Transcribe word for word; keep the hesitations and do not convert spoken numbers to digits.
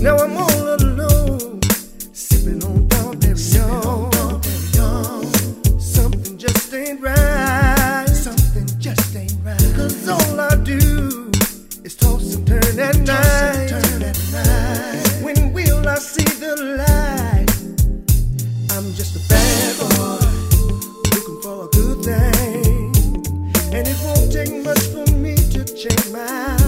Now I'm all alone, sipping on Dom Perignon. Something just ain't right. Something just ain't right. Cause all I do is toss and turn at night. Turn at night. When will I see the light? I'm just a bad boy looking for a good thing, and it won't take much for me to change my